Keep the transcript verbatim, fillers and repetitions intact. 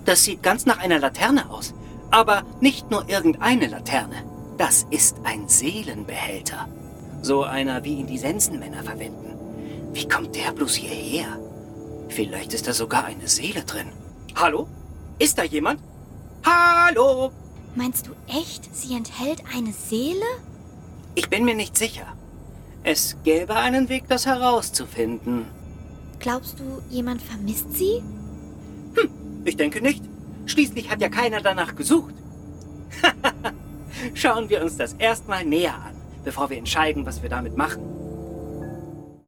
Das sieht ganz nach einer Laterne aus. Aber nicht nur irgendeine Laterne. Das ist ein Seelenbehälter. So einer, wie ihn die Sensenmänner verwenden. Wie kommt der bloß hierher? Vielleicht ist da sogar eine Seele drin. Hallo? Ist da jemand? Hallo? Meinst du echt, sie enthält eine Seele? Ich bin mir nicht sicher. Es gäbe einen Weg, das herauszufinden. Glaubst du, jemand vermisst sie? Hm, ich denke nicht. Schließlich hat ja keiner danach gesucht. Schauen wir uns das erstmal näher an, bevor wir entscheiden, was wir damit machen.